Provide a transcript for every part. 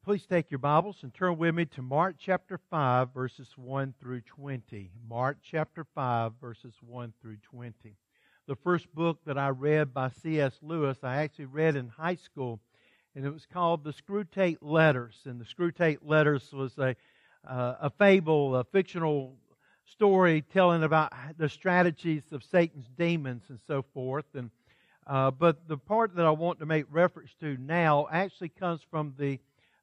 Please take your Bibles and turn with me to Mark chapter 5, verses 1 through 20. Mark chapter 5, verses 1 through 20. The first book that I read by C.S. Lewis, I actually read in high school, and it was called The Screwtape Letters. And the Screwtape Letters was a fable, a fictional story telling about the strategies of Satan's demons and so forth. But the part that I want to make reference to now actually comes from the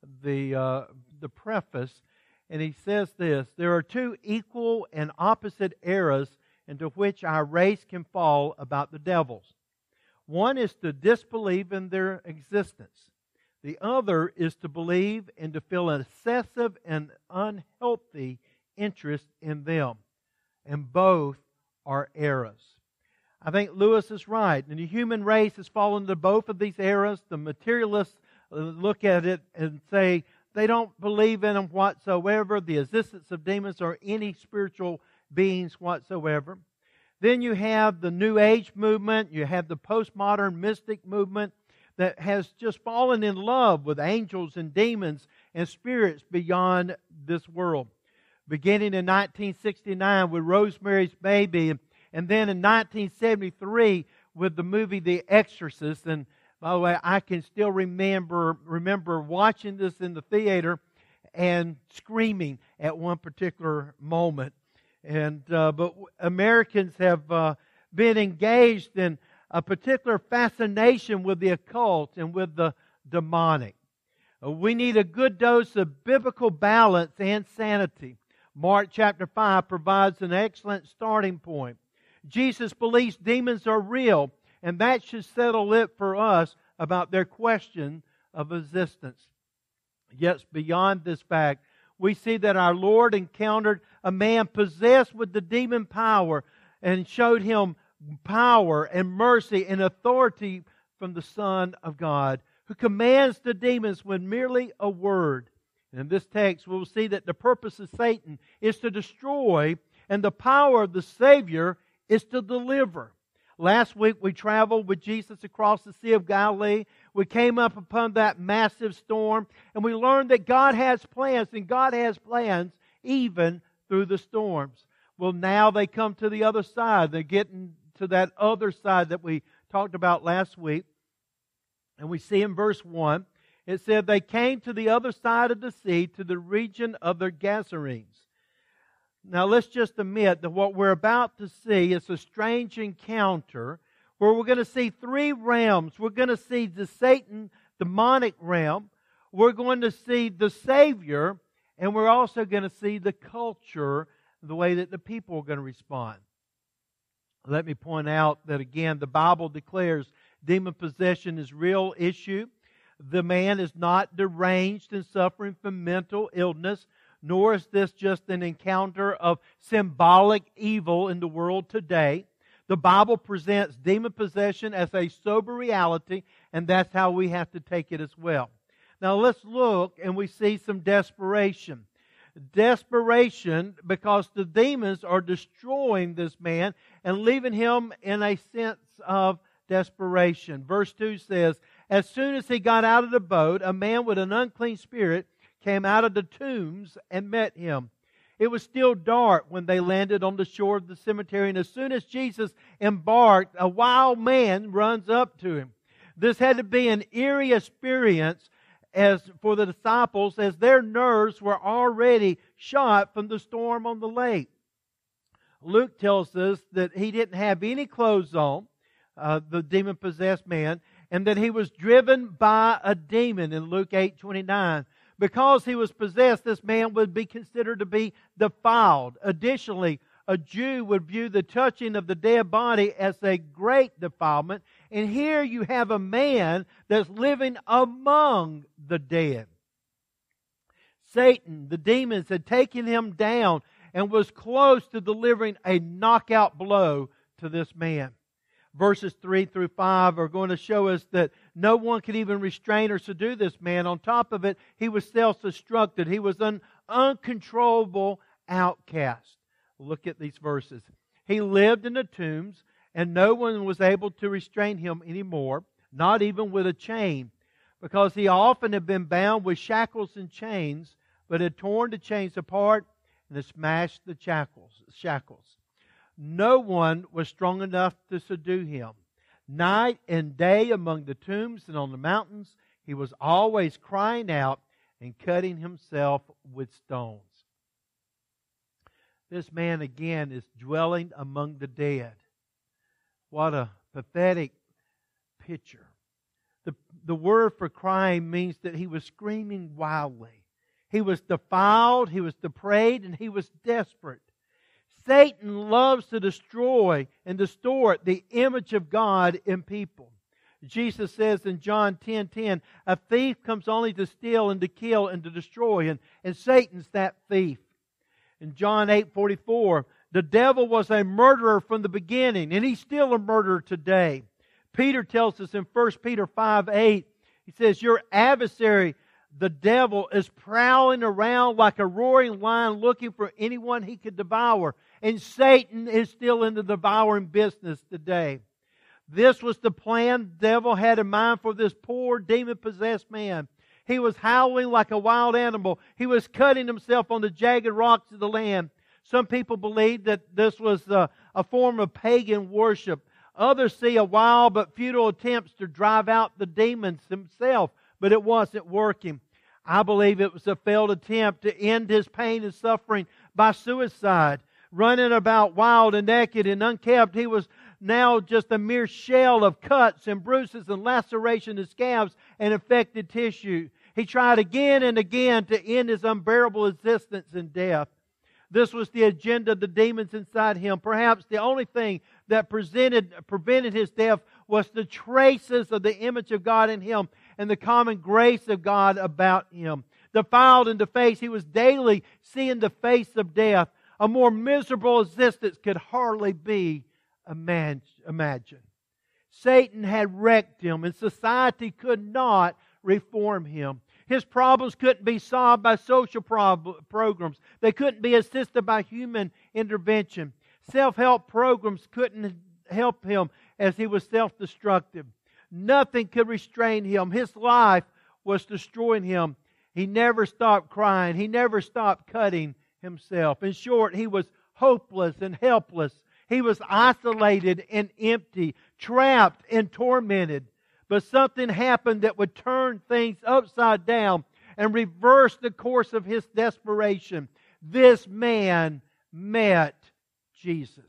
preface, and he says this: there are two equal and opposite eras into which our race can fall about the devils. One is to disbelieve in their existence. The other is to believe and to feel an excessive and unhealthy interest in them. And both are eras. I think Lewis is right. And the human race has fallen into both of these eras. The materialists look at it and say they don't believe in them whatsoever, the existence of demons or any spiritual beings whatsoever. Then you have the New Age movement, you have the postmodern mystic movement that has just fallen in love with angels and demons and spirits beyond this world. Beginning in 1969 with Rosemary's Baby, and then in 1973 with the movie The Exorcist. And by the way, I can still remember watching this in the theater and screaming at one particular moment. But Americans have been engaged in a particular fascination with the occult and with the demonic. We need a good dose of biblical balance and sanity. Mark chapter 5 provides an excellent starting point. Jesus believes demons are real, and that should settle it for us about their question of existence. Yet beyond this fact, we see that our Lord encountered a man possessed with the demon power and showed him power and mercy and authority from the Son of God, who commands the demons with merely a word. And in this text, we'll see that the purpose of Satan is to destroy, and the power of the Savior is to deliver. Last week we traveled with Jesus across the Sea of Galilee. We came up upon that massive storm, and we learned that God has plans, and God has plans even through the storms. Well, now they come to the other side. They're getting to that other side that we talked about last week. And we see in verse 1, it said, they came to the other side of the sea, to the region of the Gadarenes. Now let's just admit that what we're about to see is a strange encounter where we're going to see three realms. We're going to see the Satan demonic realm, we're going to see the Savior, and we're also going to see the culture, the way that the people are going to respond. Let me point out that again, the Bible declares demon possession is a real issue. The man is not deranged and suffering from mental illness, nor is this just an encounter of symbolic evil in the world today. The Bible presents demon possession as a sober reality, and that's how we have to take it as well. Now let's look, and we see some desperation. Desperation because the demons are destroying this man and leaving him in a sense of desperation. Verse 2 says, as soon as he got out of the boat, a man with an unclean spirit came out of the tombs and met him. It was still dark when they landed on the shore of the cemetery, and as soon as Jesus embarked, a wild man runs up to him. This had to be an eerie experience as for the disciples, as their nerves were already shot from the storm on the lake. Luke tells us that he didn't have any clothes on, the demon-possessed man, and that he was driven by a demon in Luke 8:29. Because he was possessed, this man would be considered to be defiled. Additionally, a Jew would view the touching of the dead body as a great defilement. And here you have a man that's living among the dead. Satan, the demons, had taken him down and was close to delivering a knockout blow to this man. Verses 3 through 5 are going to show us that no one could even restrain or subdue this man. On top of it, he was self-destructed. He was an uncontrollable outcast. Look at these verses. He lived in the tombs, and no one was able to restrain him anymore, not even with a chain. because he often had been bound with shackles and chains, but had torn the chains apart and had smashed the shackles. No one was strong enough to subdue him. Night and day among the tombs and on the mountains, he was always crying out and cutting himself with stones. This man again is dwelling among the dead. What a pathetic picture. The word for crying means that he was screaming wildly. He was defiled, he was depraved, and he was desperate. Satan loves to destroy and distort the image of God in people. Jesus says in John 10:10, a thief comes only to steal and to kill and to destroy, and Satan's that thief. In John 8:44, the devil was a murderer from the beginning, and he's still a murderer today. Peter tells us in 1 Peter 5:8, he says, your adversary, the devil, is prowling around like a roaring lion looking for anyone he could devour. And Satan is still in the devouring business today. This was the plan the devil had in mind for this poor demon-possessed man. He was howling like a wild animal. He was cutting himself on the jagged rocks of the land. Some people believe that this was a form of pagan worship. Others see a wild but futile attempts to drive out the demons himself, but it wasn't working. I believe it was a failed attempt to end his pain and suffering by suicide. Running about wild and naked and unkempt, he was now just a mere shell of cuts and bruises and lacerations and scabs and infected tissue. He tried again and again to end his unbearable existence in death. This was the agenda of the demons inside him. Perhaps the only thing that prevented his death was the traces of the image of God in him and the common grace of God about him. Defiled and defaced, he was daily seeing the face of death. A more miserable existence could hardly be imagined. Satan had wrecked him, and society could not reform him. His problems couldn't be solved by social programs. They couldn't be assisted by human intervention. Self-help programs couldn't help him as he was self-destructive. Nothing could restrain him. His life was destroying him. He never stopped crying. He never stopped cutting himself. In short, he was hopeless and helpless. He was isolated and empty, trapped and tormented. But something happened that would turn things upside down and reverse the course of his desperation. This man met Jesus.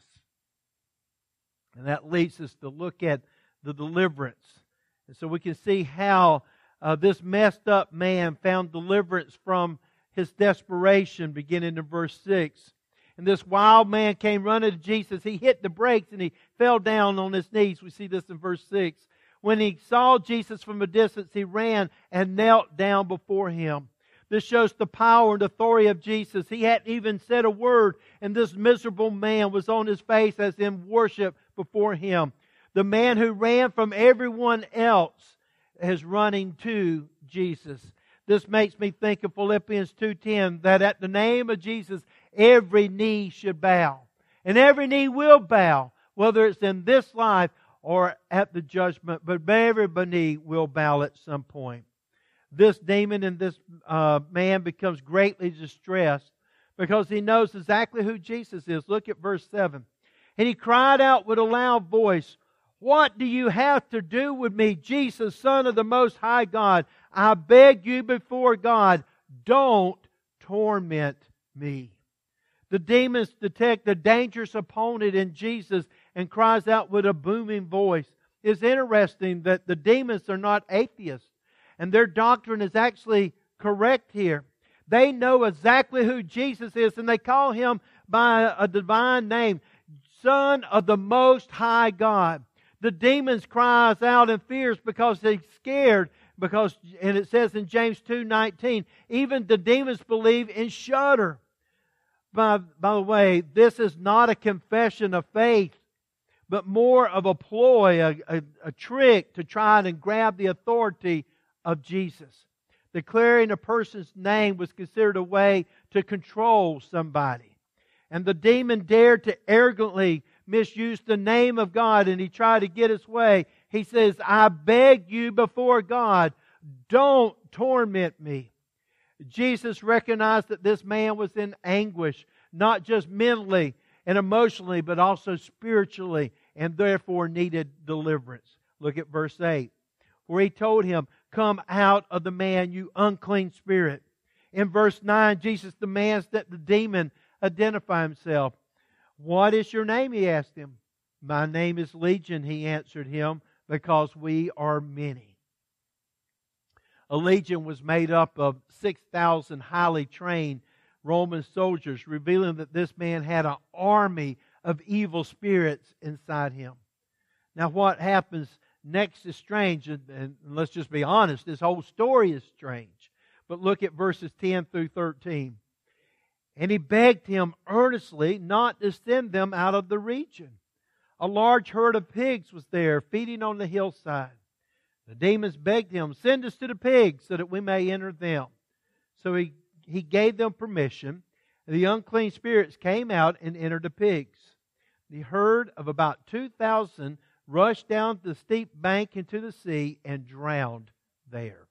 And that leads us to look at the deliverance. And so we can see how this messed up man found deliverance from his desperation, beginning in verse 6. And this wild man came running to Jesus. He hit the brakes and he fell down on his knees. We see this in verse 6. When he saw Jesus from a distance, he ran and knelt down before him. This shows the power and authority of Jesus. He hadn't even said a word, and this miserable man was on his face as in worship before him. The man who ran from everyone else is running to Jesus. This makes me think of Philippians 2:10, that at the name of Jesus, every knee should bow. And every knee will bow, whether it's in this life or at the judgment, but every knee will bow at some point. This demon in this man becomes greatly distressed because he knows exactly who Jesus is. Look at verse 7. And he cried out with a loud voice, "What do you have to do with me, Jesus, Son of the Most High God? I beg you before God, don't torment me." The demons detect the dangerous opponent in Jesus and cries out with a booming voice. It's interesting that the demons are not atheists, and their doctrine is actually correct here. They know exactly who Jesus is, and they call him by a divine name, Son of the Most High God. The demons cries out in fears because they're scared, and it says in James 2:19, even the demons believe and shudder. By the way, this is not a confession of faith, but more of a ploy, a trick to try and grab the authority of Jesus. Declaring a person's name was considered a way to control somebody. And the demon dared to arrogantly misuse the name of God, and he tried to get his way. He says, "I beg you before God, don't torment me." Jesus recognized that this man was in anguish, not just mentally and emotionally, but also spiritually, and therefore needed deliverance. Look at verse 8, where He told him, "Come out of the man, you unclean spirit." In verse 9, Jesus demands that the demon identify himself. "What is your name?" He asked him. "My name is Legion," he answered him, "because we are many." A legion was made up of 6,000 highly trained Roman soldiers, revealing that this man had an army of evil spirits inside him. Now, what happens next is strange, and let's just be honest, this whole story is strange. But look at verses 10 through 13. "And he begged him earnestly not to send them out of the region. A large herd of pigs was there, feeding on the hillside. The demons begged him, 'Send us to the pigs, so that we may enter them.' So he gave them permission. The unclean spirits came out and entered the pigs. The herd of about 2,000 rushed down the steep bank into the sea and drowned there."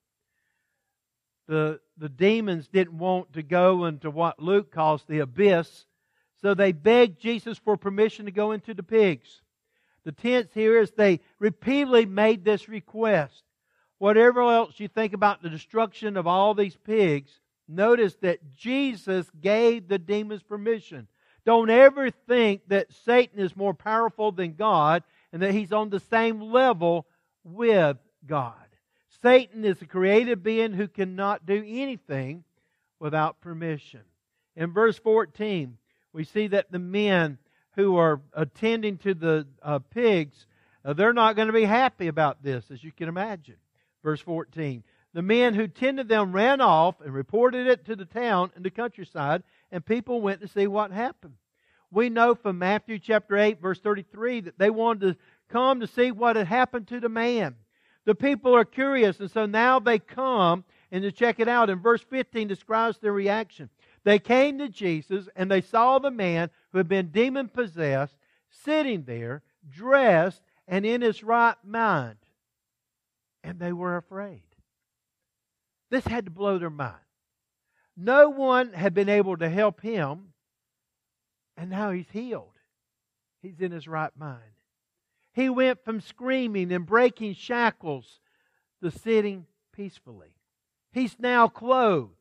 The demons didn't want to go into what Luke calls the abyss, so they begged Jesus for permission to go into the pigs. The tense here is they repeatedly made this request. Whatever else you think about the destruction of all these pigs, notice that Jesus gave the demons permission. Don't ever think that Satan is more powerful than God and that he's on the same level with God. Satan is a created being who cannot do anything without permission. In verse 14, we see that the men who are attending to the pigs, they're not going to be happy about this, as you can imagine. Verse 14, "The men who tended them ran off and reported it to the town and the countryside, and people went to see what happened." We know from Matthew chapter 8, verse 33, that they wanted to come to see what had happened to the man. The people are curious, and so now they come and to check it out. And verse 15 describes their reaction. "They came to Jesus, and they saw the man who had been demon-possessed sitting there, dressed and in his right mind. And they were afraid." This had to blow their mind. No one had been able to help him, and now he's healed. He's in his right mind. He went from screaming and breaking shackles to sitting peacefully. He's now clothed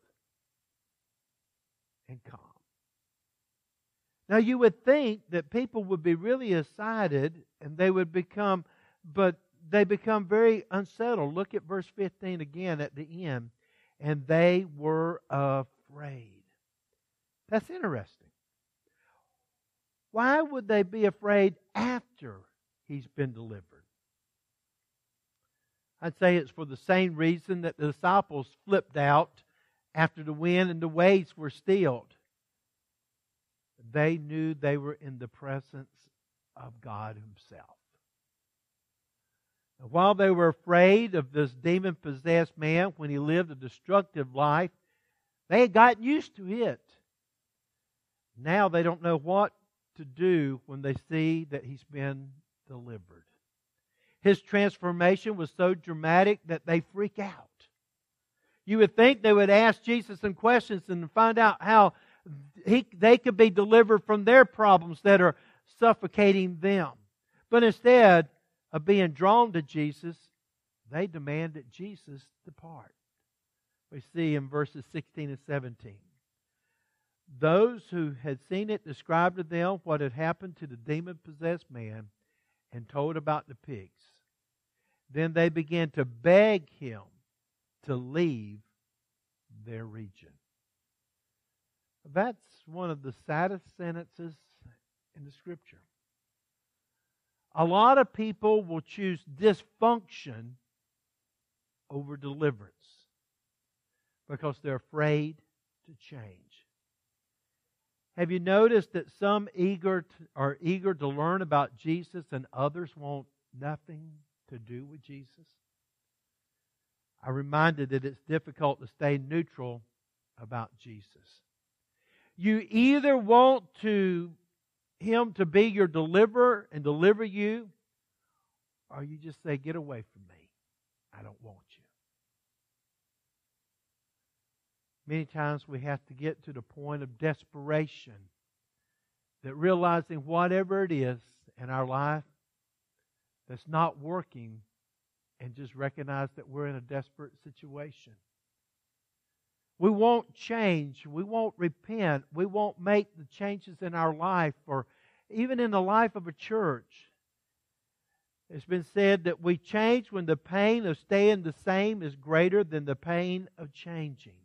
and calm. Now you would think that people would be really excited and they would become, but they become very unsettled. Look at verse 15 again at the end. "And they were afraid." That's interesting. Why would they be afraid after he's been delivered? I'd say it's for the same reason that the disciples flipped out after the wind and the waves were stilled. They knew they were in the presence of God Himself. And while they were afraid of this demon-possessed man when he lived a destructive life, they had gotten used to it. Now they don't know what to do when they see that he's been delivered. His transformation was so dramatic that they freak out. You would think they would ask Jesus some questions and find out how they could be delivered from their problems that are suffocating them. But instead of being drawn to Jesus, they demand that Jesus depart. We see in verses 16 and 17. "Those who had seen it described to them what had happened to the demon-possessed man and told about the pigs. Then they began to beg him to leave their region." That's one of the saddest sentences in the Scripture. A lot of people will choose dysfunction over deliverance because they're afraid to change. Have you noticed that some are eager to learn about Jesus and others want nothing to do with Jesus? I'm reminded that it's difficult to stay neutral about Jesus. You either want Him to be your deliverer and deliver you, or you just say, "Get away from me. I don't want you." Many times we have to get to the point of desperation, that realizing whatever it is in our life that's not working, and just recognize that we're in a desperate situation. We won't change. We won't repent. We won't make the changes in our life or even in the life of a church. It's been said that we change when the pain of staying the same is greater than the pain of changing.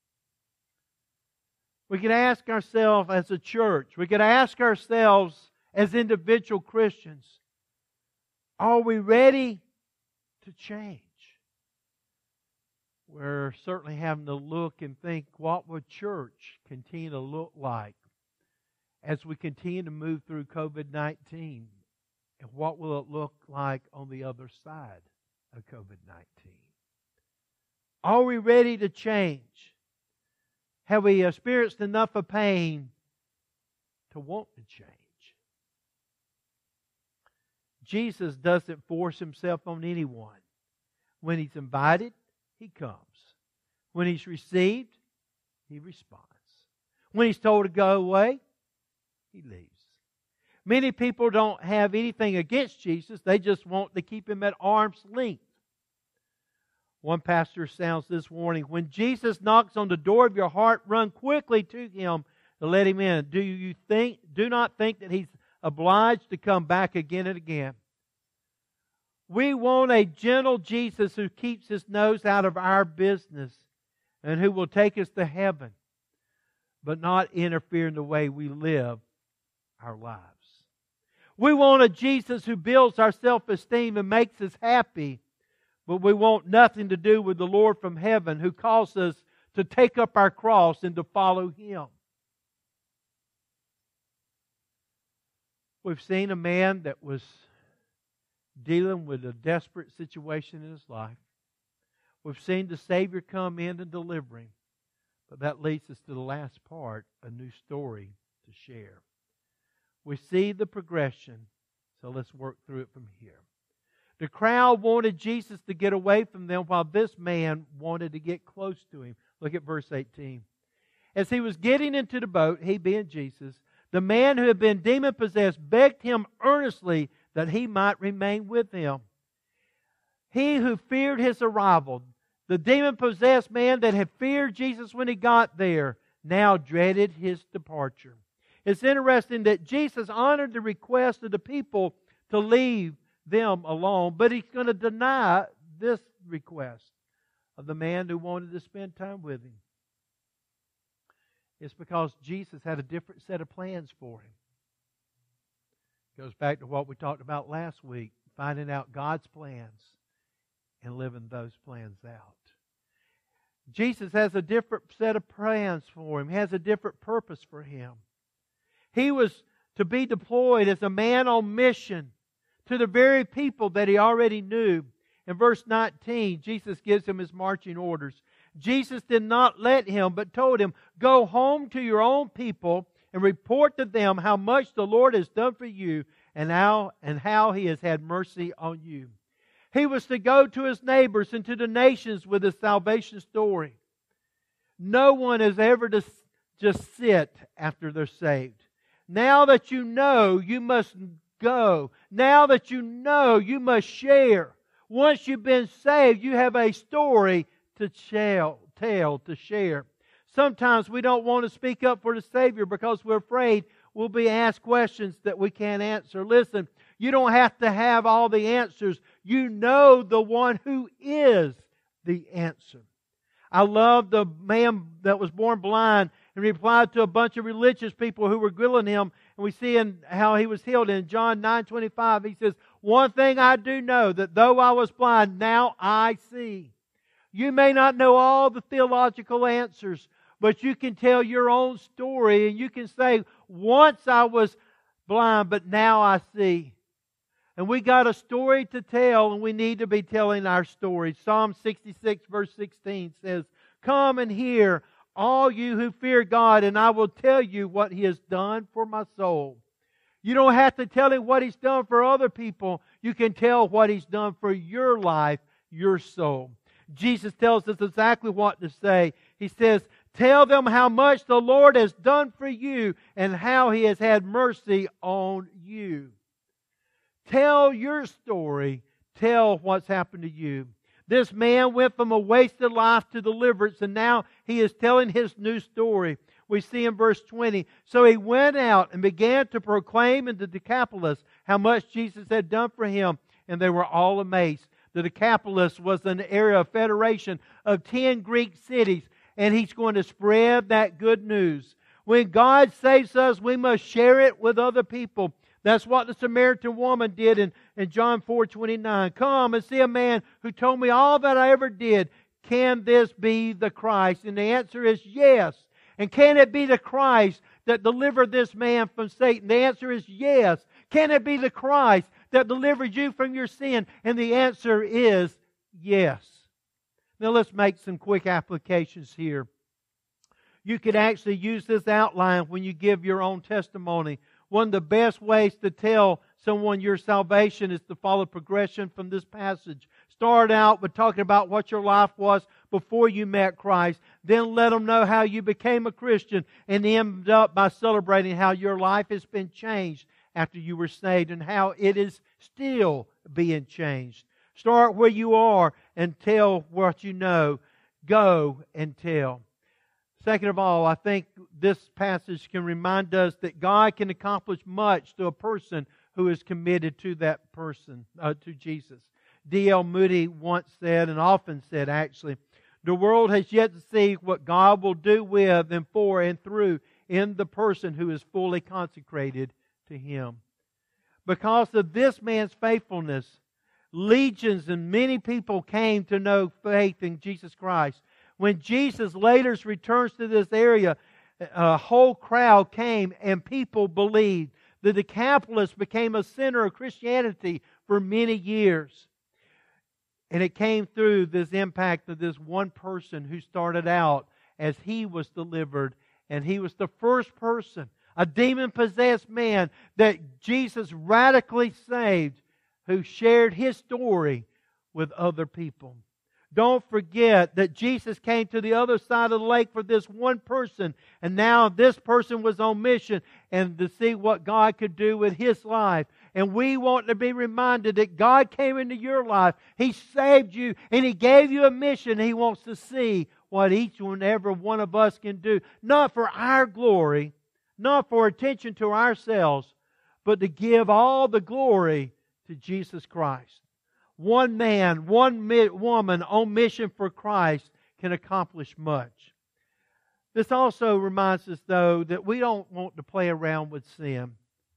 We could ask ourselves as a church, we could ask ourselves as individual Christians, are we ready to change? We're certainly having to look and think, what would church continue to look like as we continue to move through COVID-19? And what will it look like on the other side of COVID-19? Are we ready to change? Have we experienced enough of pain to want to change? Jesus doesn't force Himself on anyone. When He's invited, He comes. When He's received, He responds. When He's told to go away, He leaves. Many people don't have anything against Jesus. They just want to keep Him at arm's length. One pastor sounds this warning: when Jesus knocks on the door of your heart, run quickly to Him to let Him in. Do not think that He's obliged to come back again and again. We want a gentle Jesus who keeps His nose out of our business and who will take us to heaven, but not interfere in the way we live our lives. We want a Jesus who builds our self-esteem and makes us happy, but we want nothing to do with the Lord from heaven who calls us to take up our cross and to follow Him. We've seen a man that was dealing with a desperate situation in his life. We've seen the Savior come in and deliver him. But that leads us to the last part, a new story to share. We see the progression, so let's work through it from here. The crowd wanted Jesus to get away from them while this man wanted to get close to Him. Look at verse 18. As he was getting into the boat, he being Jesus, the man who had been demon-possessed begged Him earnestly that he might remain with him. He who feared His arrival, the demon-possessed man that had feared Jesus when He got there, now dreaded His departure. It's interesting that Jesus honored the request of the people to leave them alone, but He's going to deny this request of the man who wanted to spend time with Him. It's because Jesus had a different set of plans for him. It goes back to what we talked about last week, finding out God's plans and living those plans out. Jesus has a different set of plans for him. He has a different purpose for him. He was to be deployed as a man on mission to the very people that He already knew. In verse 19, Jesus gives him His marching orders. Jesus did not let him, but told him, "Go home to your own people and report to them how much the Lord has done for you and how He has had mercy on you." He was to go to his neighbors and to the nations with His salvation story. No one is ever to just sit after they're saved. Now that you know, you must go. Now that you know, you must share. Once you've been saved, you have a story to tell, to share. Sometimes we don't want to speak up for the Savior because we're afraid we'll be asked questions that we can't answer. Listen, you don't have to have all the answers. You know the one who is the answer. I love the man that was born blind and replied to a bunch of religious people who were grilling him. And we see in how he was healed in John 9:25. He says, "One thing I do know, that though I was blind, now I see." You may not know all the theological answers, but you can tell your own story and you can say, once I was blind, but now I see. And we got a story to tell, and we need to be telling our story. Psalm 66 verse 16 says, "Come and hear, all you who fear God, and I will tell you what He has done for my soul." You don't have to tell Him what He's done for other people. You can tell what He's done for your life, your soul. Jesus tells us exactly what to say. He says, Tell them how much the Lord has done for you and how He has had mercy on you. Tell your story. Tell what's happened to you. This man went from a wasted life to deliverance, and now he is telling his new story. We see in verse 20, so he went out and began to proclaim in the Decapolis how much Jesus had done for him, and they were all amazed. The Decapolis was an area of federation of 10 Greek cities, and he's going to spread that good news. When God saves us, we must share it with other people. That's what the Samaritan woman did in John 4:29. Come and see a man who told me all that I ever did. Can this be the Christ? And the answer is yes. And can it be the Christ that delivered this man from Satan? The answer is yes. Can it be the Christ that delivered you from your sin? And the answer is yes. Now let's make some quick applications here. You could actually use this outline when you give your own testimony. One of the best ways to tell someone your salvation is to follow progression from this passage. Start out with talking about what your life was before you met Christ. Then let them know how you became a Christian, and end up by celebrating how your life has been changed after you were saved and how it is still being changed. Start where you are and tell what you know. Go and tell. Second of all, I think this passage can remind us that God can accomplish much to a person who is committed to that person, to Jesus. D.L. Moody once said, and often said actually, the world has yet to see what God will do with and for and through in the person who is fully consecrated to Him. Because of this man's faithfulness, legions and many people came to know faith in Jesus Christ. When Jesus later returns to this area, a whole crowd came and people believed. The Decapolis became a center of Christianity for many years. And it came through this impact of this one person who started out as he was delivered. And he was the first person, a demon-possessed man that Jesus radically saved, who shared his story with other people. Don't forget that Jesus came to the other side of the lake for this one person, and now this person was on mission and to see what God could do with his life. And we want to be reminded that God came into your life. He saved you and He gave you a mission. He wants to see what each and every one of us can do. Not for our glory, not for attention to ourselves, but to give all the glory to Jesus Christ. One man, one woman on mission for Christ can accomplish much. This also reminds us, though, that we don't want to play around with sin.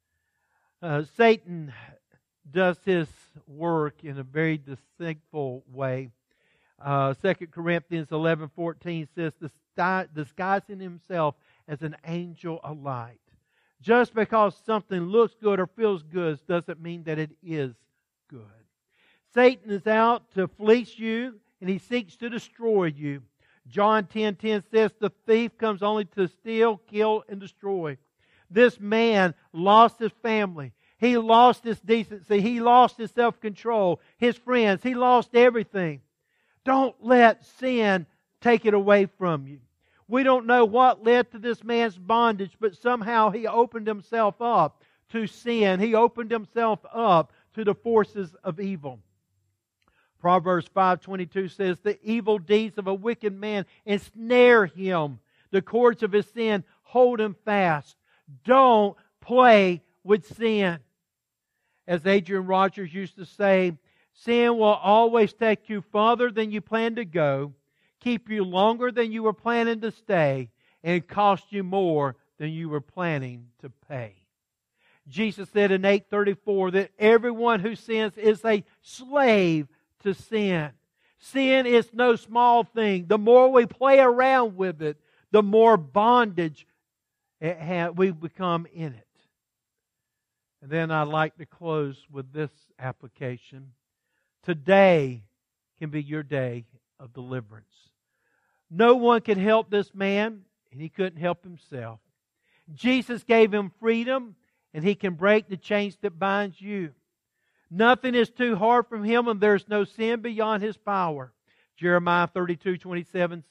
Satan does his work in a very deceitful way. 2 Corinthians 11:14 says, disguising himself as an angel of light. Just because something looks good or feels good doesn't mean that it is good. Satan is out to fleece you, and he seeks to destroy you. John 10:10 says, the thief comes only to steal, kill, and destroy. This man lost his family. He lost his decency. He lost his self-control. His friends. He lost everything. Don't let sin take it away from you. We don't know what led to this man's bondage, but somehow he opened himself up to sin. He opened himself up to the forces of evil. Proverbs 5:22 says, the evil deeds of a wicked man ensnare him. The cords of his sin hold him fast. Don't play with sin. As Adrian Rogers used to say, sin will always take you farther than you plan to go, keep you longer than you were planning to stay, and cost you more than you were planning to pay. Jesus said in 8:34 that everyone who sins is a slave to sin. Sin is no small thing. The more we play around with it, the more bondage we become in it. And then I'd like to close with this application. Today can be your day of deliverance. No one can help this man, and he couldn't help himself. Jesus gave him freedom, and He can break the chains that binds you. Nothing is too hard for Him, and there's no sin beyond His power. Jeremiah 32:27 says,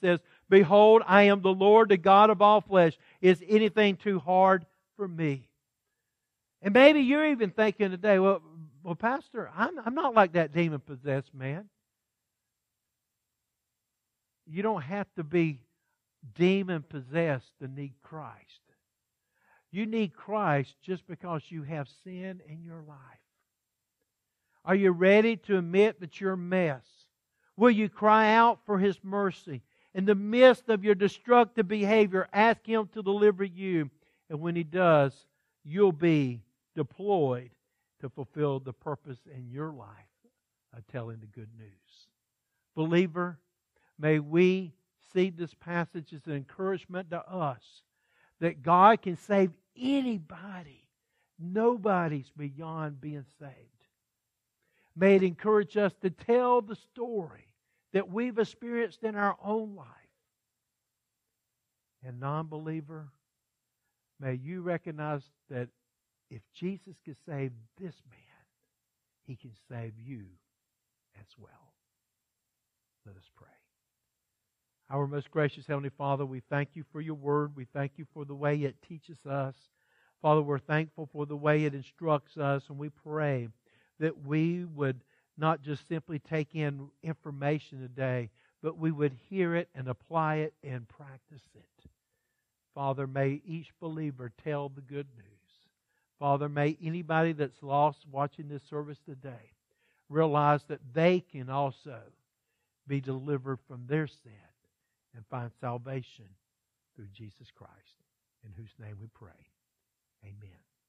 Behold, I am the Lord, the God of all flesh. Is anything too hard for me? And maybe you're even thinking today, well, Pastor, I'm not like that demon-possessed man. You don't have to be demon-possessed to need Christ. You need Christ just because you have sin in your life. Are you ready to admit that you're a mess? Will you cry out for His mercy? In the midst of your destructive behavior, ask Him to deliver you. And when He does, you'll be deployed to fulfill the purpose in your life of telling the good news. Believer, may we see this passage as an encouragement to us that God can save anybody. Nobody's beyond being saved. May it encourage us to tell the story that we've experienced in our own life. And non-believer, may you recognize that if Jesus could save this man, He can save you as well. Let us pray. Our most gracious Heavenly Father, we thank You for Your Word. We thank You for the way it teaches us. Father, we're thankful for the way it instructs us, and we pray that we would not just simply take in information today, but we would hear it and apply it and practice it. Father, may each believer tell the good news. Father, may anybody that's lost watching this service today realize that they can also be delivered from their sin and find salvation through Jesus Christ, in whose name we pray. Amen.